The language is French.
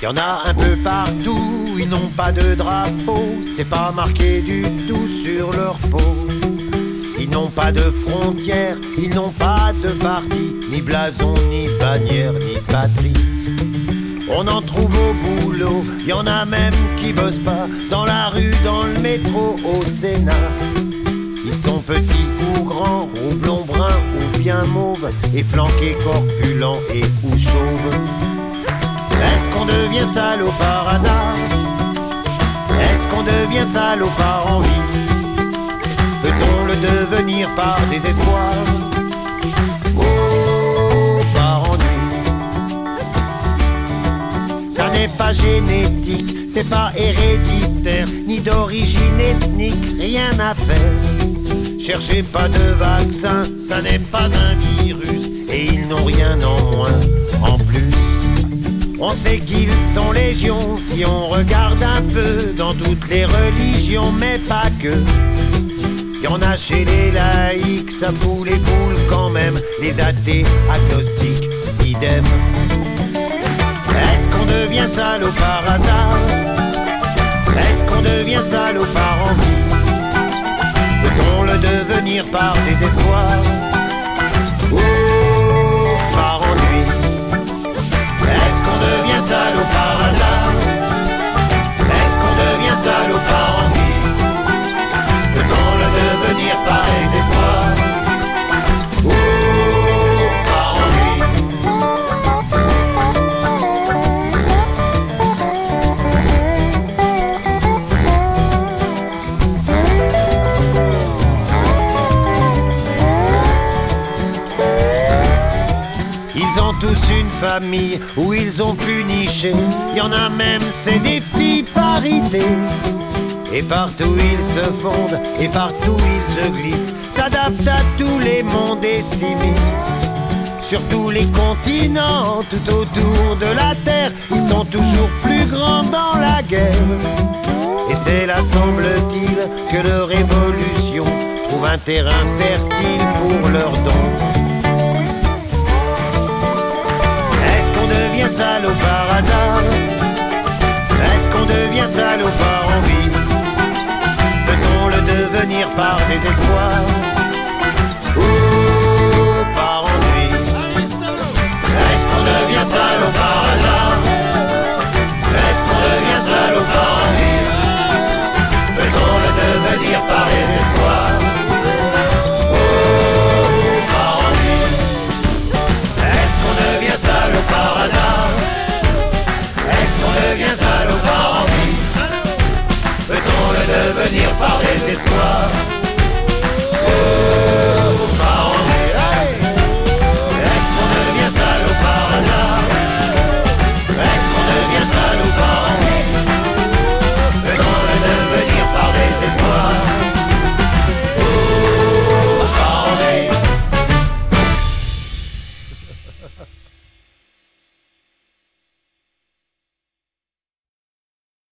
Y en a un peu partout, ils n'ont pas de drapeau, c'est pas marqué du tout sur leur peau. Ils n'ont pas de frontières, ils n'ont pas de parti, ni blason, ni bannière, ni patrie. On en trouve au boulot, y en a même qui bossent pas, dans la rue, dans le métro, au Sénat. Ils sont petits ou grands, ou blonds, bruns, ou bien mauves, et flanqués, corpulents et ou chauves. Est-ce qu'on devient salaud par hasard? Est-ce qu'on devient salaud par envie? Peut-on le devenir par désespoir? Oh, par ennui. Ça n'est pas génétique, c'est pas héréditaire, ni d'origine ethnique, rien à faire. Cherchez pas de vaccin, ça n'est pas un virus, et ils n'ont rien en moins, en plus. On sait qu'ils sont légions si on regarde un peu dans toutes les religions, mais pas que. Y en a chez les laïcs, ça fout les boules quand même, les athées, agnostiques, idem. Est-ce qu'on devient salaud par hasard? Est-ce qu'on devient salaud par envie? Peut-on le devenir par désespoir? Ou par ennui? Est-ce qu'on devient salaud par hasard? Est-ce qu'on devient salaud par envie? Peut-on le devenir par désespoir? Ou par ennui? Ils ont tous une famille où ils ont pu nicher. Y en a même, c'est des filles parité. Et partout ils se fondent, et partout ils se glissent, s'adaptent à tous les mondes et s'immiscent. Sur tous les continents, tout autour de la terre, ils sont toujours plus grands dans la guerre. Et c'est là, semble-t-il, que leur évolution trouve un terrain fertile pour leurs dons. Est-ce qu'on devient salaud par hasard? Est-ce qu'on devient salaud par envie? Peut-on le devenir par désespoir? Ou par ennui? Est-ce qu'on devient salaud par hasard?